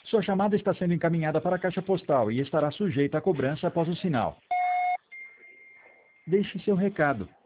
Sua chamada está sendo encaminhada para a caixa postal e estará sujeita a cobrança após o sinal. Deixe seu recado.